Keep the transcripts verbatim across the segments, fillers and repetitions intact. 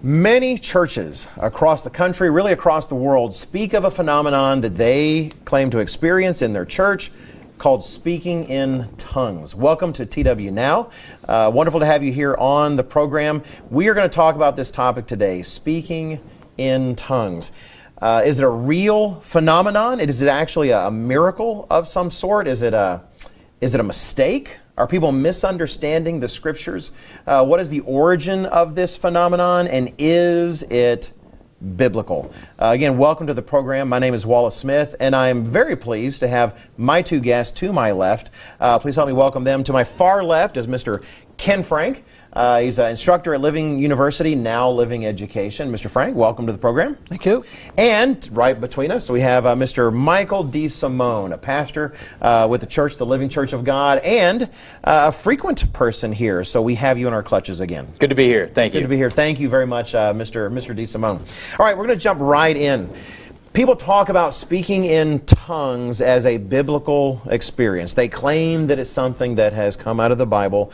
Many churches across the country, really across the world, speak of a phenomenon that they claim to experience in their church called speaking in tongues. Welcome to T W Now. Uh, wonderful to have you here on the program. We are going to talk about this topic today, speaking in tongues. Uh, is it a real phenomenon? Is it actually a, a miracle of some sort? Is it a, is it a mistake? Are people misunderstanding the scriptures? Uh, what is the origin of this phenomenon, and is it biblical? Uh, again, welcome to the program. My name is Wallace Smith, and I am very pleased to have my two guests to my left. Uh, please help me welcome them. To my far left is Mister Ken Frank. Uh, he's an instructor at Living University, Now Living Education. Mister Frank, welcome to the program. Thank you. And right between us, we have uh, Mister Michael DeSimone, a pastor uh, with the church, the Living Church of God, and uh, a frequent person here. So we have you in our clutches again. Good to be here. Thank Good you. Good to be here. Thank you very much, uh, Mister Mister DeSimone. All right, we're going to jump right in. People talk about speaking in tongues as a biblical experience. They claim that it's something that has come out of the Bible.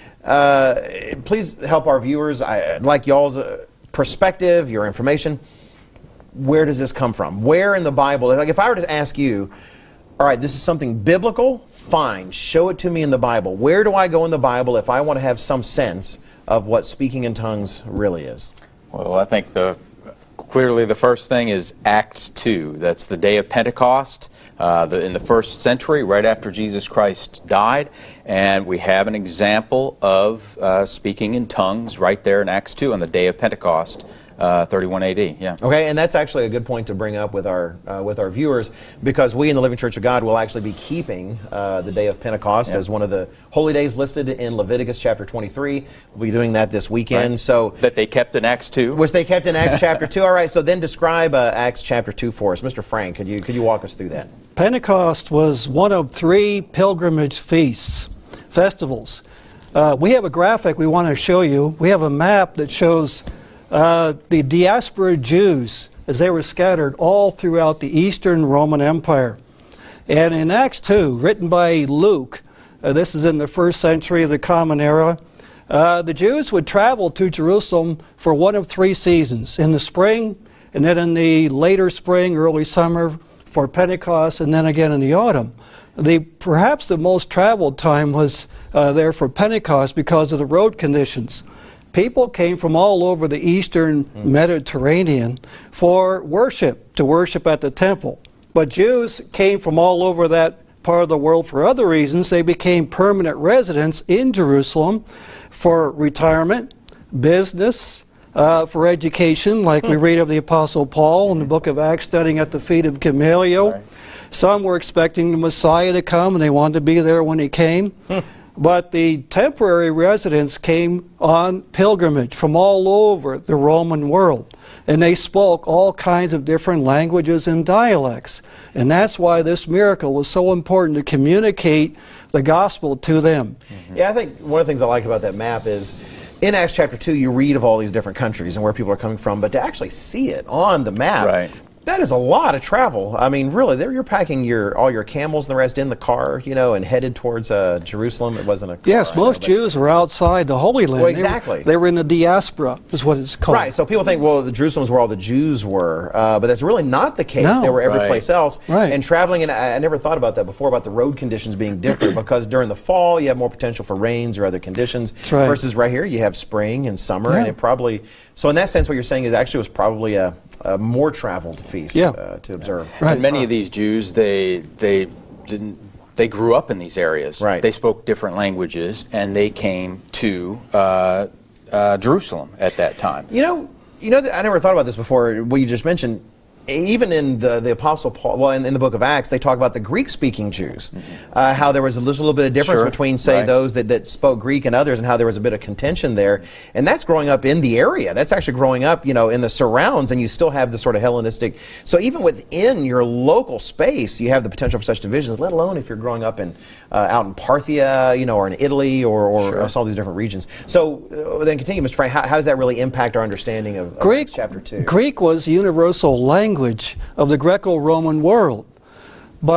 Uh, please help our viewers. I'd like y'all's uh, perspective, your information. Where does this come from? Where in the Bible? Like if I were to ask you, all right, this is something biblical, fine, show it to me in the Bible. Where do I go in the Bible if I want to have some sense of what speaking in tongues really is? Well, I think the clearly the first thing is Acts two. That's the day of Pentecost. Uh, the, in the first century, right after Jesus Christ died, and we have an example of uh, speaking in tongues right there in Acts two on the day of Pentecost, uh, thirty-one A D. Yeah. Okay, and that's actually a good point to bring up with our uh, with our viewers, because we in the Living Church of God will actually be keeping uh, the day of Pentecost yeah. as one of the holy days listed in Leviticus chapter twenty-three. We'll be doing that this weekend. Right. So that they kept in Acts two. Which they kept in Acts chapter two. All right. So then describe uh, Acts chapter two for us, Mister Frank. Could you could you walk us through that? Pentecost was one of three pilgrimage feasts, festivals. Uh, we have a graphic we want to show you. We have a map that shows uh, the diaspora Jews as they were scattered all throughout the Eastern Roman Empire. And in Acts two, written by Luke, uh, this is in the first century of the Common Era, uh, the Jews would travel to Jerusalem for one of three seasons, in the spring, and then in the later spring, early summer, for Pentecost, and then again in the autumn. The perhaps the most traveled time was uh, there for Pentecost because of the road conditions. People came from all over the eastern mm. Mediterranean for worship, to worship at the temple. But Jews came from all over that part of the world for other reasons. They became permanent residents in Jerusalem for retirement, business, Uh, for education, like we read of the Apostle Paul in the book of Acts, studying at the feet of Gamaliel. Right. Some were expecting the Messiah to come, and they wanted to be there when he came. But the temporary residents came on pilgrimage from all over the Roman world, and they spoke all kinds of different languages and dialects. And that's why this miracle was so important, to communicate the gospel to them. Mm-hmm. Yeah, I think one of the things I like about that map is in Acts chapter two, you read of all these different countries and where people are coming from, but to actually see it on the map, right. that is a lot of travel. I mean, really, there you're packing your all your camels and the rest in the car, you know, and headed towards uh, Jerusalem. It wasn't a car. Yes, most know, Jews were outside the Holy Land. Well, exactly. They were, they were in the diaspora, is what it's called. Right, so people think, well, the Jerusalem is where all the Jews were, uh, but that's really not the case. No. They were every right. place else. Right. And traveling, and I, I never thought about that before, about the road conditions being different, because during the fall, you have more potential for rains or other conditions, right. versus right here, you have spring and summer, yeah. and it probably, so in that sense, what you're saying is actually it was probably a, a more traveled feast yeah. uh, to observe. Right. And many of these Jews, they they didn't they grew up in these areas. Right. They spoke different languages, and they came to uh, uh, Jerusalem at that time. You know, you know, I never thought about this before. What you just mentioned. Even in the, the Apostle Paul, well, in, in the book of Acts, they talk about the Greek-speaking Jews, mm-hmm. uh, how there was a little bit of difference sure. between, say, right. those that, that spoke Greek and others, and how there was a bit of contention there. And that's growing up in the area. That's actually growing up, you know, in the surrounds, and you still have the sort of Hellenistic. So even within your local space, you have the potential for such divisions, let alone if you're growing up in uh, out in Parthia, you know, or in Italy, or, or, sure. or some of these different regions. So uh, then continue, Mister Frank, how, how does that really impact our understanding of, of Greek, Acts chapter two? Greek was universal language of the Greco-Roman world. But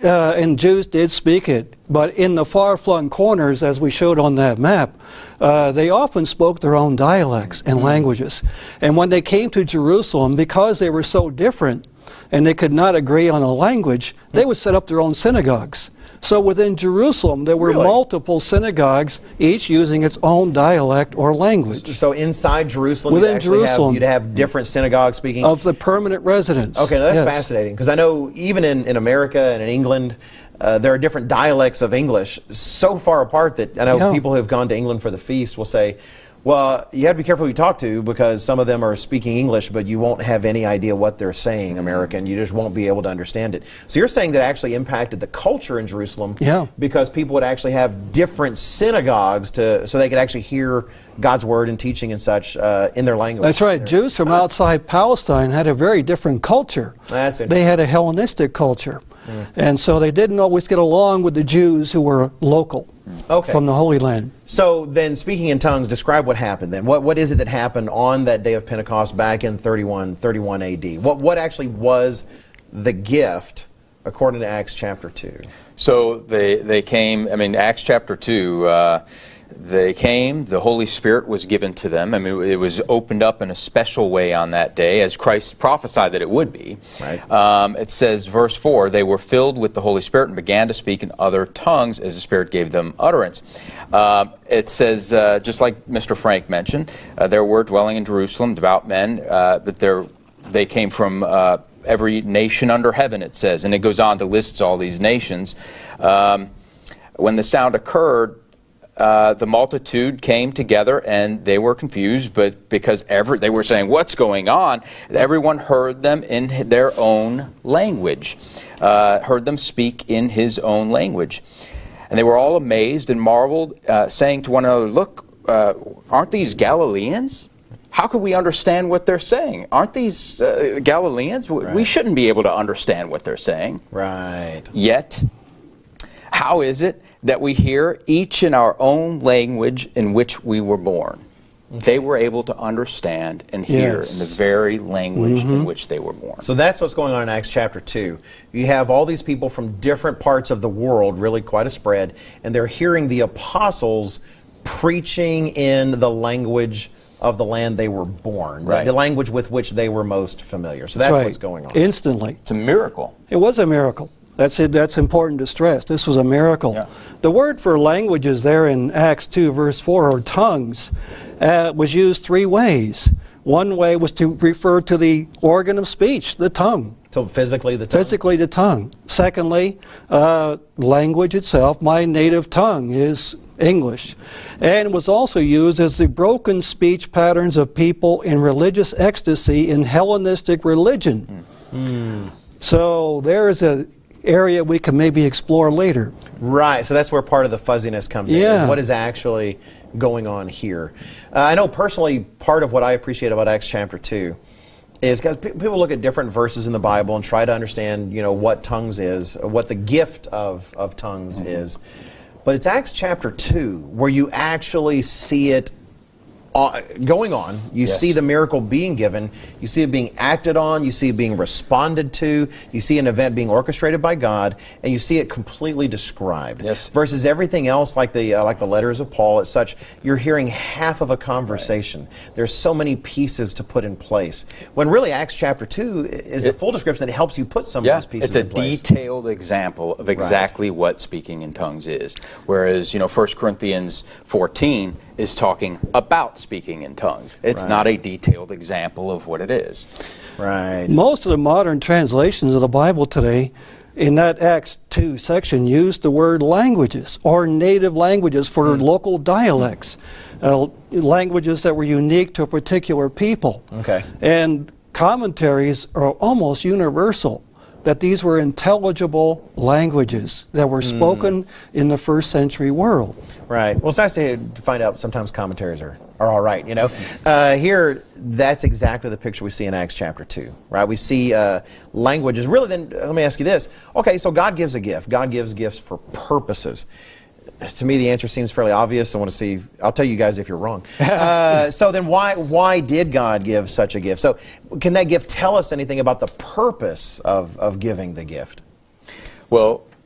uh, and Jews did speak it, but in the far-flung corners, as we showed on that map, uh, they often spoke their own dialects and languages. And when they came to Jerusalem, because they were so different and they could not agree on a language, they would set up their own synagogues. So within Jerusalem, there were Really? multiple synagogues, each using its own dialect or language So inside Jerusalem, Within you'd actually Jerusalem. Have, you'd have different synagogues speaking. of the permanent residents. Okay, now that's Yes. fascinating, because I know even in, in America and in England, uh, there are different dialects of English so far apart that I know Yeah. people who have gone to England for the feast will say, well, you have to be careful who you talk to, because some of them are speaking English, but you won't have any idea what they're saying, American. You just won't be able to understand it. So you're saying that actually impacted the culture in Jerusalem, Yeah. because people would actually have different synagogues to so they could actually hear God's word and teaching and such uh, in their language. That's right. Jews from outside Palestine had a very different culture. That's interesting. They had a Hellenistic culture. And so they didn't always get along with the Jews who were local Okay. from the Holy Land. So then, speaking in tongues, describe what happened then. What What is it that happened on that day of Pentecost back in thirty-one, thirty-one A D? What What actually was the gift according to Acts chapter two? So they they came. I mean, Acts chapter two. Uh, they came. The Holy Spirit was given to them. I mean, it was opened up in a special way on that day, as Christ prophesied that it would be. Right. Um, it says, verse four: they were filled with the Holy Spirit and began to speak in other tongues as the Spirit gave them utterance. Uh, it says, uh, just like Mister Frank mentioned, uh, there were dwelling in Jerusalem devout men, uh, but there they came from. Uh, every nation under heaven, it says, and it goes on to list all these nations. Um, when the sound occurred, uh, the multitude came together, and they were confused, but because every, they were saying, what's going on? Everyone heard them in their own language, uh, heard them speak in his own language. And they were all amazed and marveled, uh, saying to one another, look, uh, aren't these Galileans? How could we understand what they're saying? Aren't these uh, Galileans? W- We Right. shouldn't be able to understand what they're saying. Right. Yet, how is it that we hear each in our own language in which we were born? They were able to understand and hear Yes. in the very language in which they were born. So that's what's going on in Acts chapter two. You have all these people from different parts of the world, really quite a spread, and they're hearing the apostles preaching in the language of the land they were born, the- Right. the language with which they were most familiar. So that's right. what's going on. Instantly. It's a miracle. It was a miracle. That's it. That's important to stress. This was a miracle. Yeah. The word for languages there in Acts two, verse four, or tongues, uh, was used three ways. One way was to refer to the organ of speech, the tongue. So physically, the tongue. Physically, the tongue. Secondly, uh, language itself. My native tongue is English. And it was also used as the broken speech patterns of people in religious ecstasy in Hellenistic religion. So there is an area we can maybe explore later. Right, so that's where part of the fuzziness comes in. Yeah. is What is actually going on here? Uh, I know personally, part of what I appreciate about Acts chapter two is because pe- people look at different verses in the Bible and try to understand, you know, what tongues is, or what the gift of, of tongues is. But it's Acts chapter two where you actually see it uh, going on. You Yes. see the miracle being given. You see it being acted on. You see it being responded to. You see an event being orchestrated by God, and you see it completely described. Yes. Versus everything else, like the uh, like the letters of Paul, as such, you're hearing half of a conversation. There's so many pieces to put in place. When really Acts chapter two is the It- full description that helps you put some Yeah, of those pieces it's a in place. detailed example of exactly what speaking in tongues is. Whereas, you know, First Corinthians fourteen is talking about speaking in tongues. It's Right. not a detailed example of what it is. Right. Most of the modern translations of the Bible today, in that Acts two section, use the word languages or native languages for local dialects, uh, languages that were unique to a particular people. Okay. And commentaries are almost universal that these were intelligible languages that were spoken in the first century world. Right. Well, it's nice to, to find out sometimes commentaries are, are all right, you know. Uh, here, that's exactly the picture we see in Acts chapter two, right? We see uh, languages. Really, then, let me ask you this. Okay, so God gives a gift. God gives gifts for purposes. To me, the answer seems fairly obvious. I want to see, I'll tell you guys if you're wrong. Uh, so then why, why did God give such a gift? So can that gift tell us anything about the purpose of, of giving the gift? Well,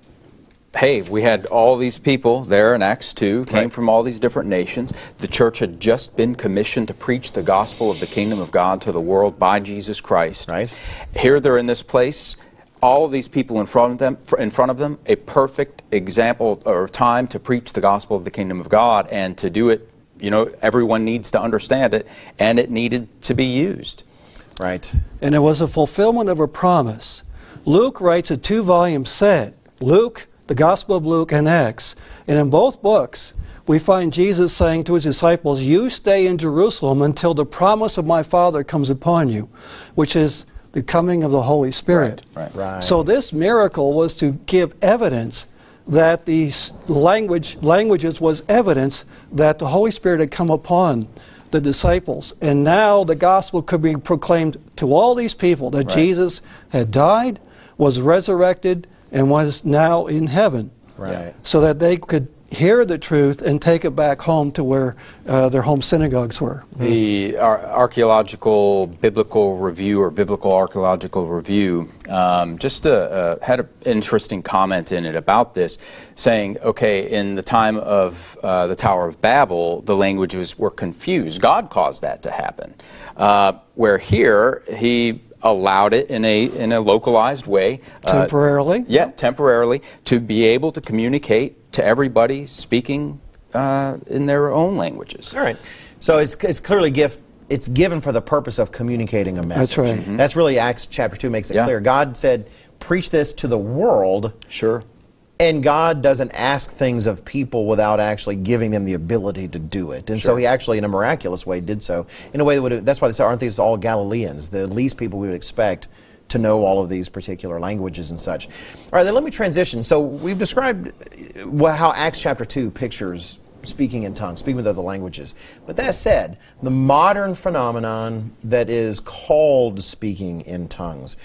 hey, we had all these people there in Acts two, came Right. from all these different nations. The church had just been commissioned to preach the gospel of the kingdom of God to the world by Jesus Christ. Right. Here they're in this place, all of these people in front of them, in front of them, a perfect example or time to preach the gospel of the kingdom of God, and to do it, you know, everyone needs to understand it, and it needed to be used. Right. And it was a fulfillment of a promise. Luke writes a two-volume set, Luke, the Gospel of Luke, and Acts. And in both books, we find Jesus saying to his disciples, you stay in Jerusalem until the promise of my Father comes upon you, which is the coming of the Holy Spirit. Right. Right. So this miracle was to give evidence that the language, languages was evidence that the Holy Spirit had come upon the disciples. And now the gospel could be proclaimed to all these people that Right. Jesus had died, was resurrected, and was now in heaven. Right. So that they could hear the truth and take it back home to where uh, their home synagogues were. The ar- archaeological biblical review or biblical archaeological review um, just uh, uh, had an interesting comment in it about this, saying, okay, in the time of uh, the Tower of Babel, the languages were confused. God caused that to happen. Uh, where here, he allowed it in a in a localized way. uh, Temporarily. Yeah, temporarily, to be able to communicate to everybody speaking uh, in their own languages. All right. So it's, it's clearly gift. It's given for the purpose of communicating a message. right. Mhm. That's really Acts chapter two makes it Yeah. clear. God said, preach this to the world. Sure. And God doesn't ask things of people without actually giving them the ability to do it. And so Sure. he actually, in a miraculous way, did so. In a way that would, that's why they say, aren't these all Galileans? The least people we would expect to know all of these particular languages and such. All right, then let me transition. So we've described uh, how Acts chapter two pictures speaking in tongues, speaking with other languages. But that said, the modern phenomenon that is called speaking in tongues,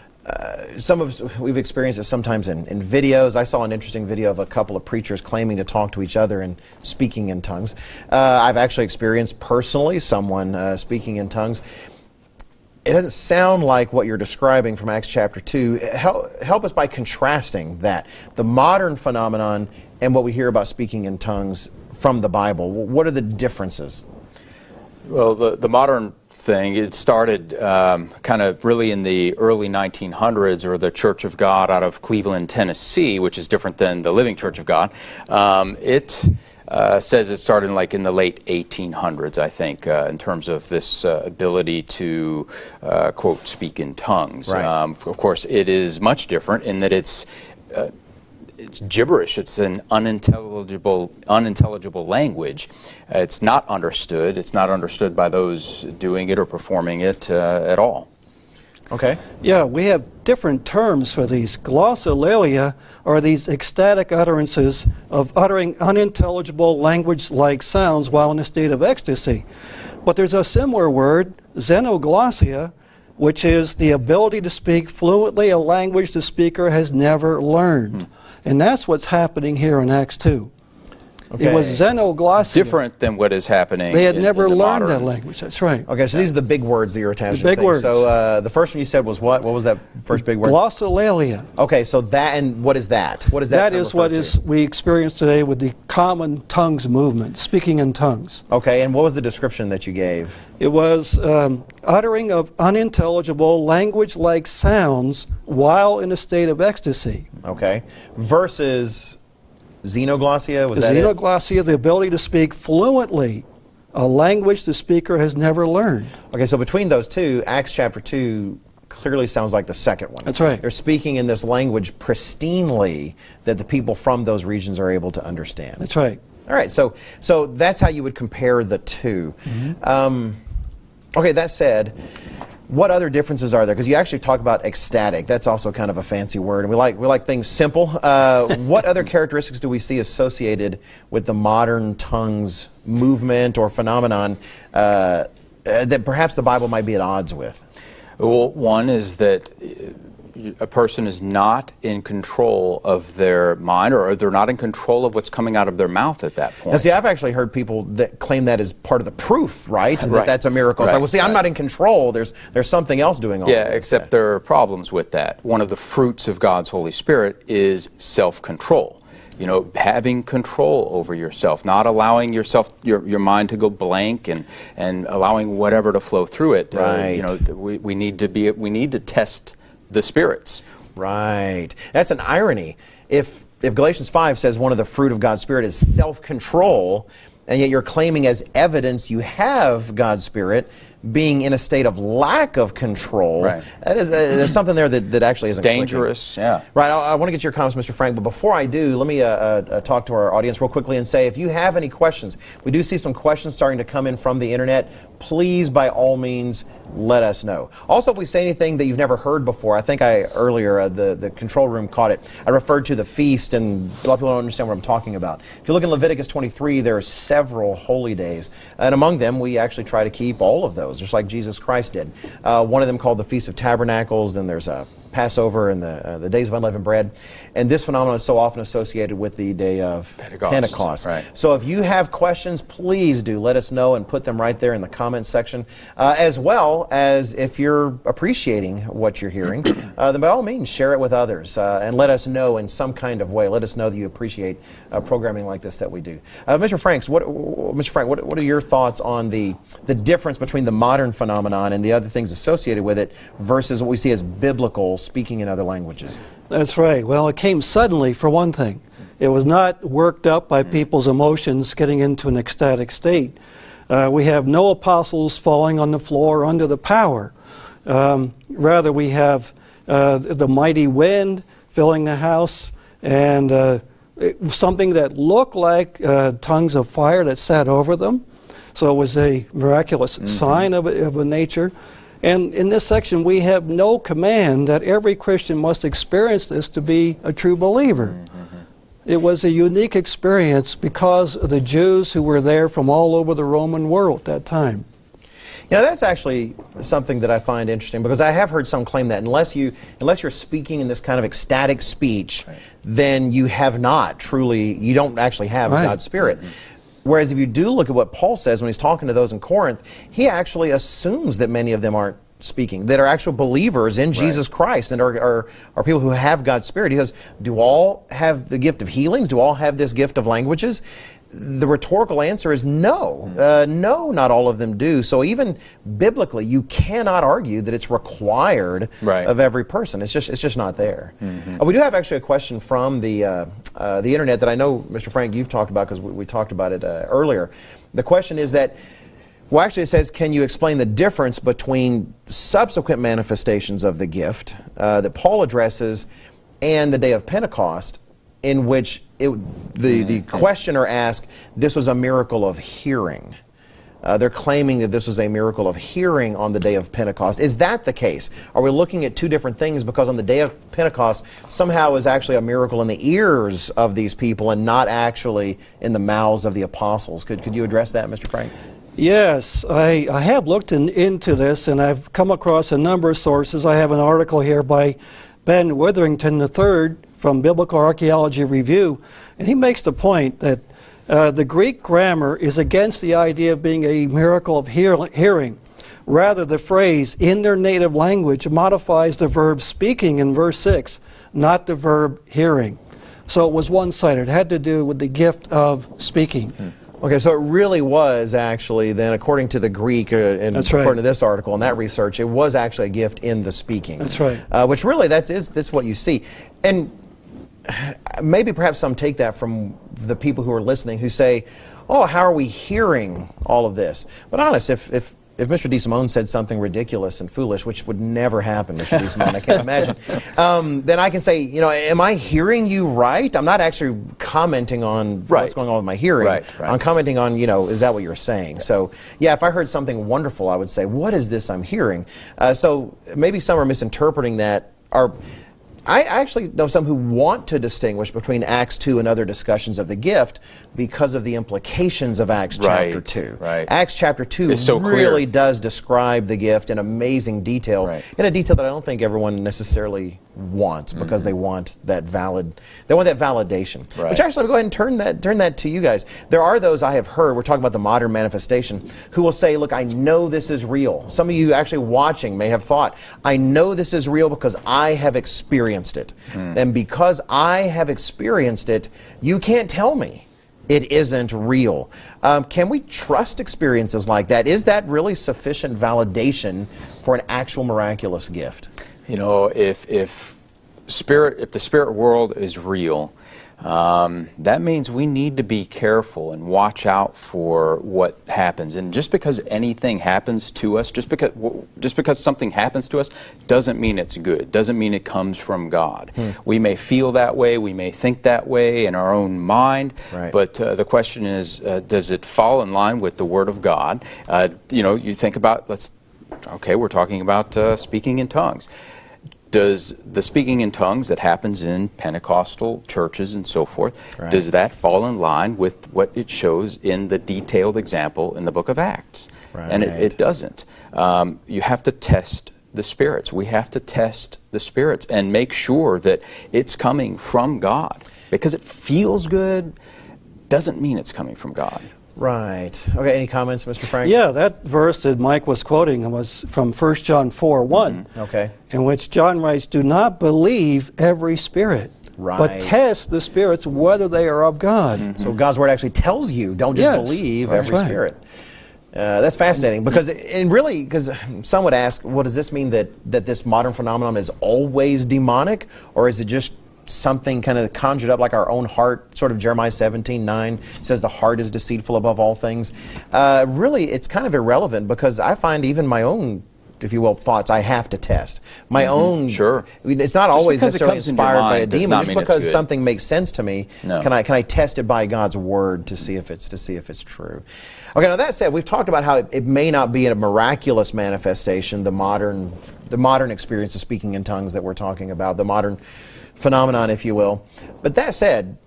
Uh, some of us, we've experienced it sometimes in, in videos. I saw an interesting video of a couple of preachers claiming to talk to each other and speaking in tongues. Uh, I've actually experienced personally someone uh, speaking in tongues. It doesn't sound like what you're describing from Acts chapter two. Help, help us by contrasting that, the modern phenomenon and what we hear about speaking in tongues from the Bible. What are the differences? Well, the, the modern thing, it started um, kind of really in the early nineteen hundreds, or the Church of God out of Cleveland, Tennessee, which is different than the Living Church of God. Um, it uh, says it started like in the late eighteen hundreds, I think, uh, in terms of this uh, ability to, uh, quote, speak in tongues. Right. Um, of course, it is much different in that it's uh, it's gibberish. It's an unintelligible, unintelligible language. Uh, it's not understood. It's not understood by those doing it or performing it uh, at all. Okay. Yeah, we have different terms for these. Glossolalia are these ecstatic utterances of uttering unintelligible language-like sounds while in a state of ecstasy. But there's a similar word, xenoglossia, which is the ability to speak fluently a language the speaker has never learned. Hmm. And that's what's happening here in Acts two. Okay. It was xenoglossia. Different than what is happening. They had in, never in the learned modern- that language. That's right. Okay, so these are the big words that you're attaching The big to things. words. So uh, the first one you said was what? What was that first big word? Glossolalia. Okay, so that, and what is that? What is that? That term is what refer is to? we experience today with the common tongues movement, speaking in tongues. Okay, and what was the description that you gave? It was um, uttering of unintelligible language-like sounds while in a state of ecstasy. Okay, versus xenoglossia, was The that it? xenoglossia, the ability to speak fluently a language the speaker has never learned. Okay, so between those two, Acts chapter two clearly sounds like the second one. That's right. They're speaking in this language pristinely that the people from those regions are able to understand. That's right. All right, so so that's how you would compare the two. Mm-hmm. Um, okay, that said, what other differences are there? Because you actually talk about ecstatic. That's also kind of a fancy word, and we like we like things simple. Uh, what other characteristics do we see associated with the modern tongues movement or phenomenon uh, uh, that perhaps the Bible might be at odds with? Well, one is that a person is not in control of their mind, or they're not in control of what's coming out of their mouth at that point. Now, see, I've actually heard people that claim that as part of the proof, right? That Right. that's a miracle. So, Right. well, see, I'm Right. not in control. There's there's something else doing all Yeah, of this. except there are problems with that. One of the fruits of God's Holy Spirit is self-control. you know, having control over yourself, not allowing yourself, your, your mind to go blank, and, and allowing whatever to flow through it. Right. Uh, you know, we, we need to be, we need to test the spirits. Right. That's an irony. If if Galatians five says one of the fruit of God's Spirit is self-control, and yet you're claiming as evidence you have God's Spirit, being in a state of lack of control, right. that is, uh, there's something there that, that actually it's isn't dangerous. clicking. Yeah. Right. I, I want to get your comments, Mister Frank, but before I do, let me uh, uh, talk to our audience real quickly and say, if you have any questions, we do see some questions starting to come in from the internet. Please, by all means, let us know. Also, if we say anything that you've never heard before, I think I earlier, uh, the, the control room caught it. I referred to the feast, and a lot of people don't understand what I'm talking about. If you look in Leviticus twenty-three, there are several holy days, and among them, we actually try to keep all of those, just like Jesus Christ did. Uh, one of them called the Feast of Tabernacles, then there's a Passover and the, uh, the Days of Unleavened Bread. And this phenomenon is so often associated with the day of Pentecost. Pentecost. Right. So if you have questions, please do let us know and put them right there in the comments section. Uh, as well as if you're appreciating what you're hearing, uh, then by all means share it with others uh, and let us know in some kind of way. Let us know that you appreciate uh, programming like this that we do. Uh, Mister Franks, what, Mister Frank, what, what are your thoughts on the, the difference between the modern phenomenon and the other things associated with it versus what we see as biblical speaking in other languages? That's right. Well, it came suddenly, for one thing. It was not worked up by people's emotions getting into an ecstatic state. Uh, we have no apostles falling on the floor under the power. Um, rather, we have uh, the mighty wind filling the house, and uh, it was something that looked like uh, tongues of fire that sat over them. So it was a miraculous mm-hmm. sign of a, of a nature. And in this section, we have no command that every Christian must experience this to be a true believer. Mm-hmm. It was a unique experience because of the Jews who were there from all over the Roman world at that time. You know, that's actually something that I find interesting, because I have heard some claim that unless, you, unless you're speaking in this kind of ecstatic speech, right. then you have not truly, you don't actually have right. God's Spirit. Mm-hmm. Whereas if you do look at what Paul says when he's talking to those in Corinth, he actually assumes that many of them aren't speaking, that are actual believers in right. Jesus Christ and are, are, are people who have God's Spirit. He goes, do all have the gift of healings? Do all have this gift of languages? The rhetorical answer is no. Uh, no, not all of them do. So even biblically, you cannot argue that it's required right. of every person. It's just, it's just not there. Mm-hmm. Uh, we do have actually a question from the, uh, uh, the internet that I know, Mister Frank, you've talked about, because we, we talked about it uh, earlier. The question is that, well, actually it says, can you explain the difference between subsequent manifestations of the gift uh, that Paul addresses and the day of Pentecost, in which it, the, the questioner asked, this was a miracle of hearing. Uh, they're claiming that this was a miracle of hearing on the day of Pentecost. Is that the case? Are we looking at two different things, because on the day of Pentecost somehow is actually a miracle in the ears of these people and not actually in the mouths of the apostles? Could, could you address that, Mister Frank? Yes, I, I have looked in, into this, and I've come across a number of sources. I have an article here by Ben Witherington the third from Biblical Archaeology Review, and he makes the point that uh, the Greek grammar is against the idea of being a miracle of hear hearing. Rather, the phrase, in their native language, modifies the verb speaking in verse six, not the verb hearing. So it was one-sided. It had to do with the gift of speaking. Hmm. Okay, so it really was actually then, according to the Greek, uh, and that's according right. to this article and that research, it was actually a gift in the speaking. That's right. Uh, which really, that's is this what you see, and maybe perhaps some take that from the people who are listening who say, "Oh, how are we hearing all of this?" But honest, if if if Mister DeSimone said something ridiculous and foolish, which would never happen, Mister DeSimone, I can't imagine, um, then I can say, you know, am I hearing you right? I'm not actually commenting on right. what's going on with my hearing. Right, right. I'm commenting on, you know, is that what you're saying? So, yeah, if I heard something wonderful, I would say, what is this I'm hearing? Uh, so maybe some are misinterpreting that. Are I actually know some who want to distinguish between Acts two and other discussions of the gift because of the implications of Acts right, chapter two. Right. Acts chapter two it's so really clear. does describe the gift in amazing detail, right. in a detail that I don't think everyone necessarily wants, because they want that valid, they want that validation. Right. Which actually, I'll go ahead and turn that, turn that to you guys. There are those I have heard, we're talking about the modern manifestation, who will say, look, I know this is real. Some of you actually watching may have thought, I know this is real because I have experienced it. Mm. And because I have experienced it, you can't tell me it isn't real. Um, can we trust experiences like that? Is that really sufficient validation for an actual miraculous gift? You know, if if spirit, if the spirit world is real, um, that means we need to be careful and watch out for what happens. And just because anything happens to us, just because just because something happens to us, doesn't mean it's good. Doesn't mean it comes from God. Hmm. We may feel that way, we may think that way in our own mind. Right. But uh, the question is, uh, does it fall in line with the Word of God? Uh, you know, you think about let's. Okay, we're talking about uh, speaking in tongues. Does the speaking in tongues that happens in Pentecostal churches and so forth, right. does that fall in line with what it shows in the detailed example in the book of Acts? Right. And it, it doesn't. Um, you have to test the spirits. We have to test the spirits and make sure that it's coming from God. Because it feels good doesn't mean it's coming from God. Right. Okay, any comments, Mister Frank? Yeah, that verse that Mike was quoting was from First John four one, mm-hmm. okay. in which John writes, do not believe every spirit, right. but test the spirits whether they are of God. Mm-hmm. So God's Word actually tells you, don't just yes, believe that's every right. spirit. Uh, that's fascinating, because, and really, because some would ask, well, does this mean that, that this modern phenomenon is always demonic, or is it just something kind of conjured up like our own heart? Sort of Jeremiah seventeen nine says the heart is deceitful above all things. Uh, really, it's kind of irrelevant, because I find even my own, if you will, thoughts I have to test. My mm-hmm. own, sure. It's not just always necessarily necessarily inspired by a demon. Just because it's something makes sense to me, no. can I can I test it by God's Word to see if it's to see if it's true. Okay, now that said, we've talked about how it, it may not be a miraculous manifestation, the modern the modern experience of speaking in tongues that we're talking about, the modern phenomenon, if you will. But that said,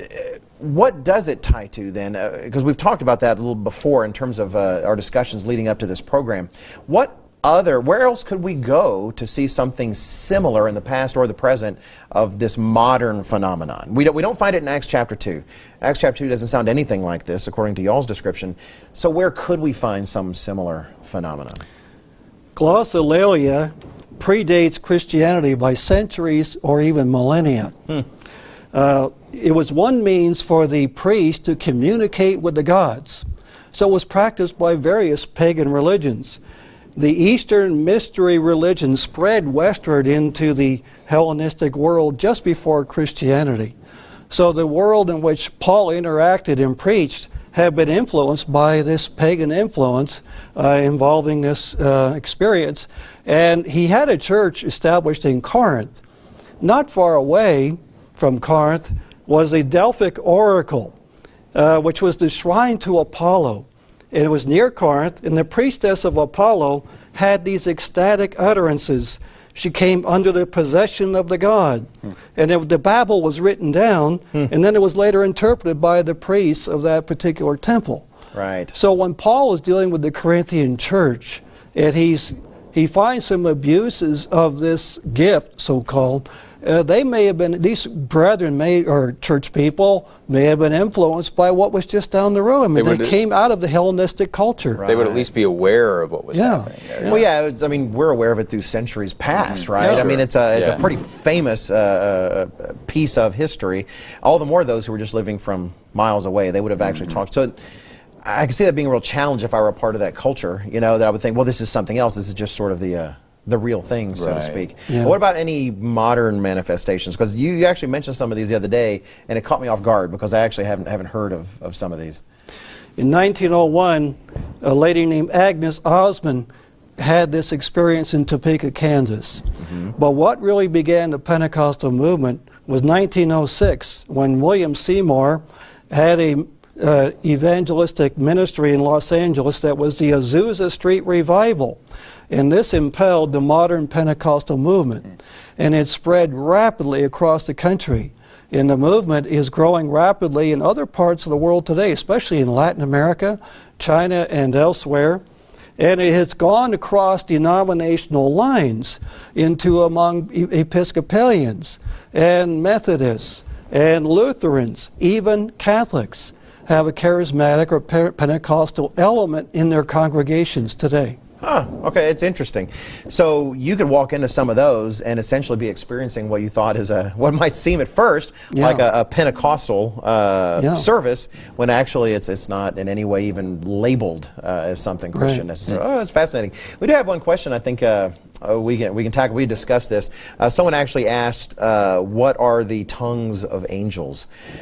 what does it tie to then? Because uh, we've talked about that a little before in terms of uh, our discussions leading up to this program. What other, where else could we go to see something similar in the past or the present of this modern phenomenon? We don't, we don't find it in Acts chapter two. Acts chapter two doesn't sound anything like this, according to y'all's description. So where could we find some similar phenomenon? Glossolalia predates Christianity by centuries or even millennia. Hmm. Uh, it was one means for the priest to communicate with the gods. So it was practiced by various pagan religions. The Eastern mystery religion spread westward into the Hellenistic world just before Christianity. So the world in which Paul interacted and preached have been influenced by this pagan influence uh, involving this uh, experience. And he had a church established in Corinth. Not far away from Corinth was a Delphic oracle, uh, which was the shrine to Apollo. It was near Corinth, and the priestess of Apollo had these ecstatic utterances. She came under the possession of the god. Hmm. And it, the Babel was written down, hmm. and then it was later interpreted by the priests of that particular temple. Right. So when Paul was dealing with the Corinthian church, and he's, he finds some abuses of this gift, so-called, uh, they may have been, these brethren may, or church people, may have been influenced by what was just down the road. I mean, they, they came out of the Hellenistic culture. Right. They would at least be aware of what was yeah. happening there. Yeah. Well, yeah, it's, I mean, we're aware of it through centuries past, mm-hmm. right? Yeah, I sure. mean, it's a it's yeah. a pretty famous uh, piece of history. All the more those who were just living from miles away, they would have actually mm-hmm. talked. So I can see that being a real challenge if I were a part of that culture, you know, that I would think, well, this is something else. This is just sort of the... Uh, the real thing, so right. to speak. Yeah. What about any modern manifestations? Because you, you actually mentioned some of these the other day, and it caught me off guard because I actually haven't haven't heard of, of some of these. In nineteen oh one, a lady named Agnes Osmond had this experience in Topeka, Kansas. Mm-hmm. But what really began the Pentecostal movement was nineteen oh six, when William Seymour had a uh, evangelistic ministry in Los Angeles that was the Azusa Street Revival. And this impelled the modern Pentecostal movement. And it spread rapidly across the country. And the movement is growing rapidly in other parts of the world today, especially in Latin America, China, and elsewhere. And it has gone across denominational lines into among E- Episcopalians and Methodists and Lutherans, even Catholics have a charismatic or pe- Pentecostal element in their congregations today. Huh, okay, it's interesting. So you could walk into some of those and essentially be experiencing what you thought is a, what might seem at first Yeah. like a, a Pentecostal uh, Yeah. service, when actually it's it's not in any way even labeled uh, as something Christian Right. necessarily. Oh, it's fascinating. We do have one question. I think uh, uh, we can we can tackle. We discussed this. Uh, someone actually asked, uh, "What are the tongues of angels?"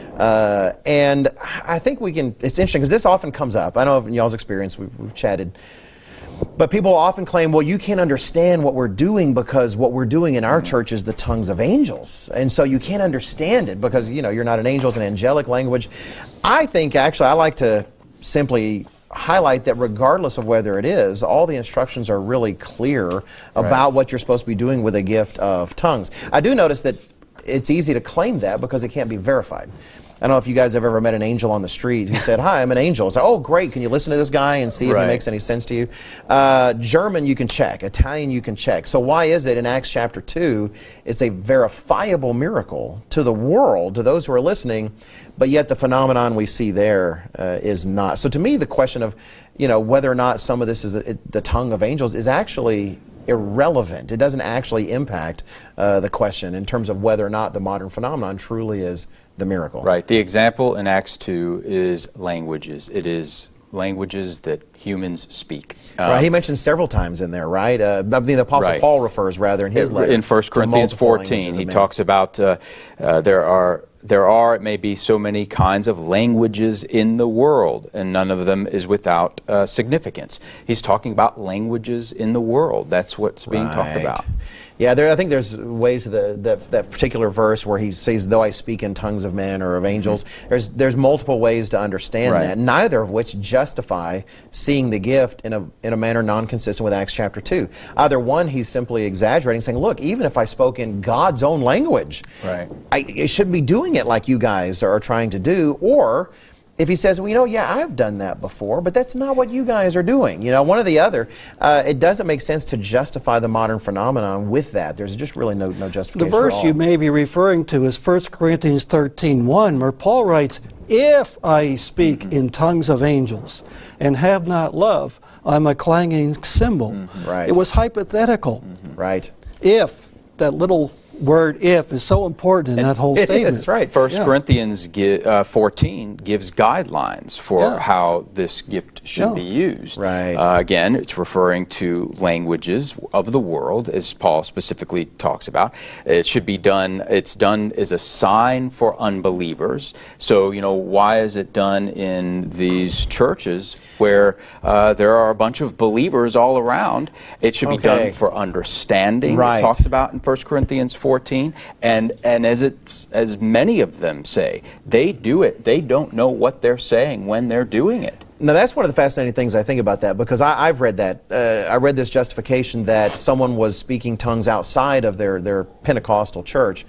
Uh, and I think we can. It's interesting because this often comes up. I know in y'all's experience, we've, we've chatted. But people often claim, well, you can't understand what we're doing because what we're doing in our church is the tongues of angels. And so you can't understand it because, you know, you're not an angel, it's an angelic language. I think, actually, I like to simply highlight that regardless of whether it is, all the instructions are really clear about what you're supposed to be doing with a gift of tongues. I do notice that it's easy to claim that because it can't be verified. I don't know if you guys have ever met an angel on the street who said, "Hi, I'm an angel." It's like, "Oh, great. Can you listen to this guy and see if Right. he makes any sense to you?" Uh, German, you can check. Italian, you can check. So why is it in Acts chapter two, it's a verifiable miracle to the world, to those who are listening, but yet the phenomenon we see there uh, is not. So to me, the question of, you know, whether or not some of this is a, the tongue of angels is actually irrelevant. It doesn't actually impact uh, the question in terms of whether or not the modern phenomenon truly is the miracle. Right. The example in Acts two is languages. It is languages that humans speak. Um, Right. He mentions several times in there, right? Uh, I mean, the Apostle Right. Paul refers rather in his letter. in First to Corinthians multiple fourteen, languages he of men. talks about uh, uh, there are there are it may be so many kinds of languages in the world, and none of them is without uh, significance. He's talking about languages in the world. That's what's being talked Right. about. Yeah, there, I think there's ways to the, that, that particular verse where he says, "Though I speak in tongues of men or of angels," mm-hmm. there's there's multiple ways to understand Right. that, neither of which justify seeing the gift in a in a manner non-consistent with Acts chapter two. Either one, he's simply exaggerating, saying, "Look, even if I spoke in God's own language, Right. I, I shouldn't be doing it like you guys are trying to do," or if he says, "Well, you know, yeah, I've done that before, but that's not what you guys are doing," you know, one or the other, uh, it doesn't make sense to justify the modern phenomenon with that. There's just really no, no The justification verse at all. you may be referring to is First Corinthians thirteen one, where Paul writes, "If I speak Mm-hmm. in tongues of angels and have not love, I'm a clanging cymbal." Mm-hmm. Right. It was hypothetical. Right. If, that little word "if" is so important in that whole It statement. is, right. First Yeah. Corinthians gi- uh, fourteen gives guidelines for Yeah. how this gift should Yeah. be used. Right. Uh, again, it's referring to languages of the world, as Paul specifically talks about. It should be done. It's done as a sign for unbelievers. So, you know, why is it done in these churches where uh, there are a bunch of believers all around? It should be Okay. done for understanding. Right. It talks about in First Corinthians fourteen, and and as it as many of them say, they do it. They don't know what they're saying when they're doing it. Now, that's one of the fascinating things I think about that, because I, I've read that. Uh, I read this justification that someone was speaking tongues outside of their, their Pentecostal church.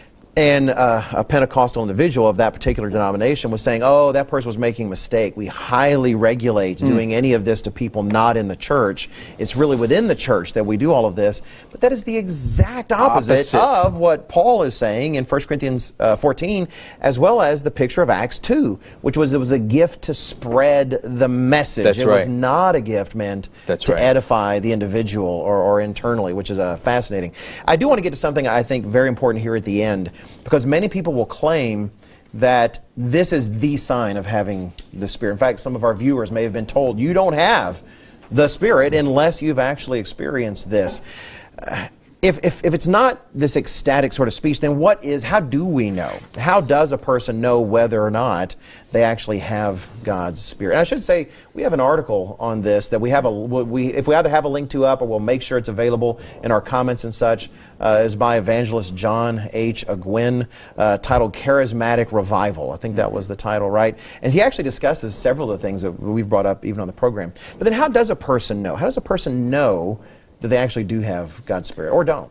And uh, a Pentecostal individual of that particular denomination was saying, "Oh, that person was making a mistake. We highly regulate Mm. doing any of this to people not in the church. It's really within the church that we do all of this." But that is the exact opposite, Opposite. of what Paul is saying in First Corinthians uh, fourteen, as well as the picture of Acts two, which was it was a gift to spread the message. That's it was right. not a gift meant That's to right. edify the individual or, or internally, which is uh, fascinating. I do want to get to something I think very important here at the end, because many people will claim that this is the sign of having the Spirit. In fact, some of our viewers may have been told, you don't have the Spirit unless you've actually experienced this. Uh, If, if, if it's not this ecstatic sort of speech, then what is, how do we know? How does a person know whether or not they actually have God's Spirit? And I should say, we have an article on this that we have a, we, if we either have a link to up or we'll make sure it's available in our comments and such, uh, is by evangelist John H. Agwin, uh, titled Charismatic Revival. I think that was the title, right? And he actually discusses several of the things that we've brought up even on the program. But then how does a person know? How does a person know that they actually do have God's Spirit, or don't?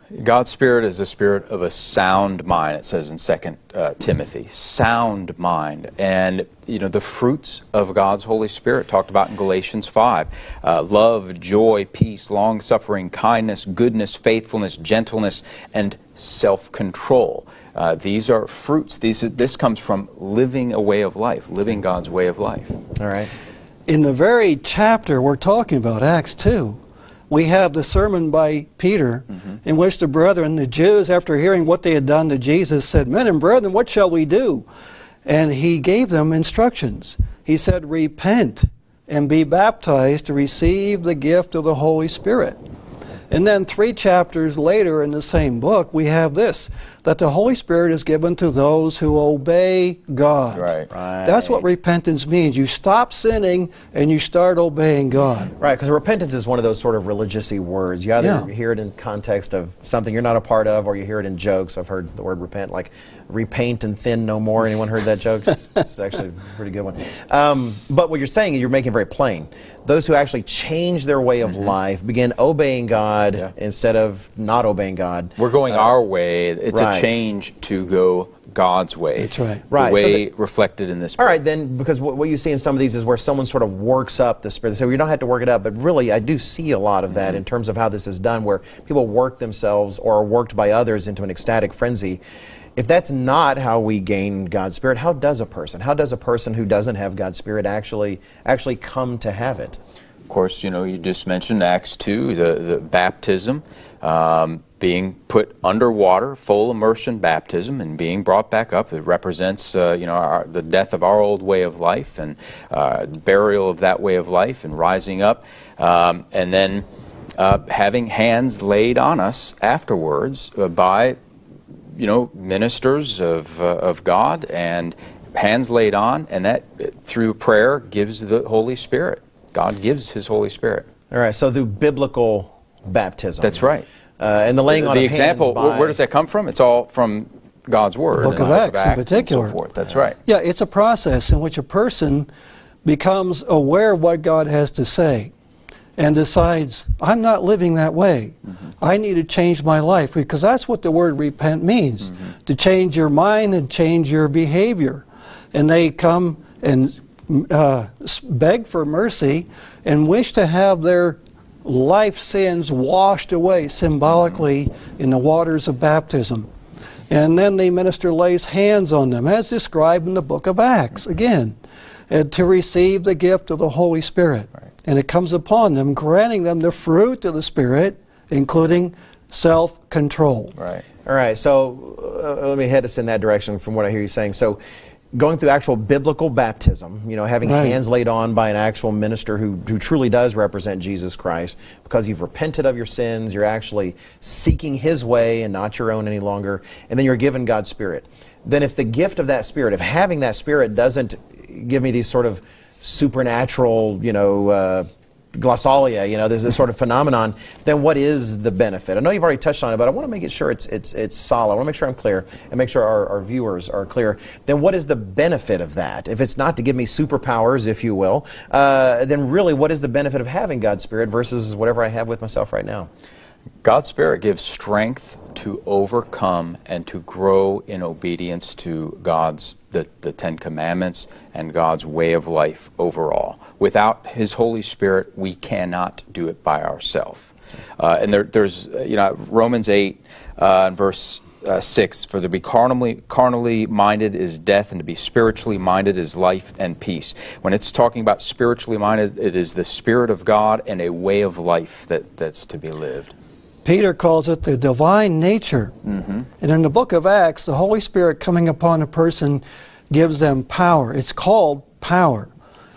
God's Spirit is a spirit of a sound mind, it says in Second uh, Timothy. Sound mind. And, you know, the fruits of God's Holy Spirit, talked about in Galatians five. Uh, love, joy, peace, long-suffering, kindness, goodness, faithfulness, gentleness, and self-control. Uh, these are fruits. These, this comes from living a way of life, living God's way of life. All right. In the very chapter we're talking about, Acts two, we have the sermon by Peter, mm-hmm. in which the brethren, the Jews, after hearing what they had done to Jesus, said, "Men and brethren, what shall we do?" And he gave them instructions. He said, "Repent and be baptized to receive the gift of the Holy Spirit." And then three chapters later in the same book, we have this, that the Holy Spirit is given to those who obey God. Right. Right. That's what repentance means. You stop sinning and you start obeying God. Right, because repentance is one of those sort of religious-y words. You either Yeah. hear it in context of something you're not a part of, or you hear it in jokes. I've heard the word repent, like repaint and thin no more. Anyone heard that joke? It's, it's actually a pretty good one. Um, but what you're saying, you're making it very plain. Those who actually change their way of mm-hmm. life, begin obeying God yeah. instead of not obeying God. We're going uh, our way. It's right. a change to go God's way. That's right. The right. way so that, reflected in this book. All right, then, because what, what you see in some of these is where someone sort of works up the Spirit. So you don't have to work it up, but really I do see a lot of that mm-hmm. in terms of how this is done, where people work themselves or are worked by others into an ecstatic frenzy. If that's not how we gain God's Spirit, how does a person, how does a person who doesn't have God's Spirit actually actually come to have it? Of course, you know, you just mentioned Acts two, the, the baptism, um, being put underwater, full immersion baptism, and being brought back up. It represents, uh, you know, our, the death of our old way of life and uh, burial of that way of life and rising up. Um, and then uh, having hands laid on us afterwards uh, by, you know, ministers of, uh, of God, and hands laid on, and that through prayer gives the Holy Spirit. God gives His Holy Spirit. All right, so through biblical baptism. That's right. Uh, and the laying on the of example, hands by... where does that come from? It's all from God's Word. The book of Acts in particular. And so forth. That's right. Yeah, it's a process in which a person becomes aware of what God has to say and decides, I'm not living that way. Mm-hmm. I need to change my life, because that's what the word repent means, mm-hmm. to change your mind and change your behavior. And they come and uh, beg for mercy and wish to have their life sins washed away symbolically mm-hmm. in the waters of baptism. And then the minister lays hands on them, as described in the book of Acts, again, and to receive the gift of the Holy Spirit. Right. And it comes upon them, granting them the fruit of the Spirit, including self-control. Right. All right, so uh, let me head us in that direction from what I hear you saying. So going through actual biblical baptism, you know, having right. hands laid on by an actual minister who, who truly does represent Jesus Christ, because you've repented of your sins, you're actually seeking His way and not your own any longer, and then you're given God's Spirit. Then if the gift of that Spirit, if having that Spirit doesn't give me these sort of supernatural, you know, uh, glossalia, you know, there's this sort of phenomenon, then what is the benefit? I know you've already touched on it, but I want to make it sure it's it's it's solid. I want to make sure I'm clear and make sure our, our viewers are clear. Then what is the benefit of that? If it's not to give me superpowers, if you will, uh, then really what is the benefit of having God's Spirit versus whatever I have with myself right now? God's Spirit gives strength to overcome and to grow in obedience to God's the, the Ten Commandments and God's way of life overall. Without His Holy Spirit, we cannot do it by ourselves. Uh, and there, there's, you know, Romans eight, uh, verse uh, six, for to be carnally, carnally minded is death, and to be spiritually minded is life and peace. When it's talking about spiritually minded, it is the Spirit of God and a way of life that, that's to be lived. Peter calls it the divine nature. Mm-hmm. And in the book of Acts, the Holy Spirit coming upon a person gives them power. It's called power.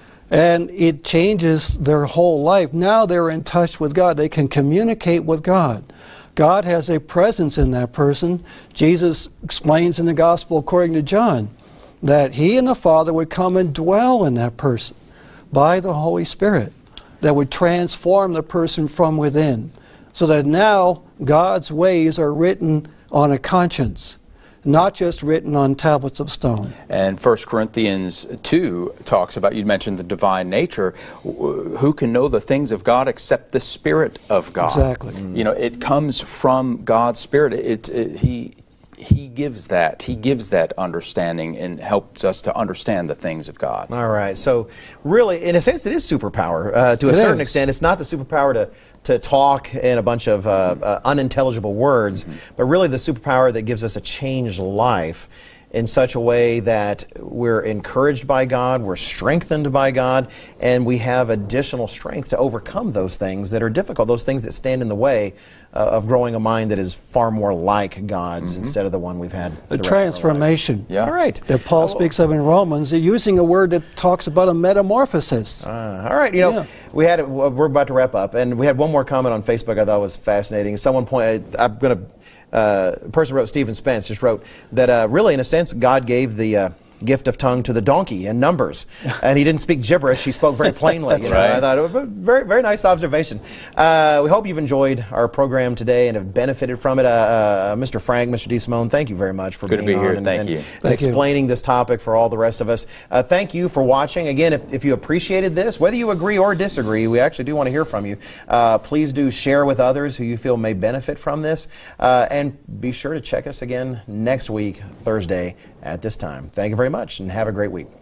And it changes their whole life. Now they're in touch with God. They can communicate with God. God has a presence in that person. Jesus explains in the Gospel according to John that He and the Father would come and dwell in that person by the Holy Spirit that would transform the person from within. So that now God's ways are written on a conscience. not just written on tablets of stone. And First Corinthians two talks about, you mentioned the divine nature. Who can know the things of God except the Spirit of God? Exactly. You know, it comes from God's Spirit. It, it, he, he gives that. He gives that understanding and helps us to understand the things of God. All right. So really, in a sense, it is superpower. Uh, to a It certain is. extent, it's not the superpower to, to talk in a bunch of uh, uh, unintelligible words, Mm-hmm. but really the superpower that gives us a changed life in such a way that we're encouraged by God, we're strengthened by God, and we have additional strength to overcome those things that are difficult, those things that stand in the way uh, of growing a mind that is far more like God's instead of the one we've had. A the rest of our life. transformation. Yeah. All right. That Paul speaks of in Romans, using a word that talks about a metamorphosis. Uh, all right, you know, Yeah. we had we're about to wrap up, and we had one more comment on Facebook I thought was fascinating. Someone pointed, I'm going to, uh, a person wrote, Stephen Spence just wrote that uh, really, in a sense, God gave the uh, gift of tongue to the donkey in Numbers, and he didn't speak gibberish; he spoke very plainly. You know, right. I thought it was a very, very nice observation. Uh, we hope you've enjoyed our program today and have benefited from it. Uh, uh, Mister Frank, Mister DeSimone, thank you very much for Good to being be here. on and, Thank and, you. and Thank you. explaining this topic for all the rest of us. Uh, thank you for watching. Again, if, if you appreciated this, whether you agree or disagree, we actually do want to hear from you. Uh, please do share with others who you feel may benefit from this. Uh, and be sure to check us again next week, Thursday, at this time. Thank you very much, and have a great week.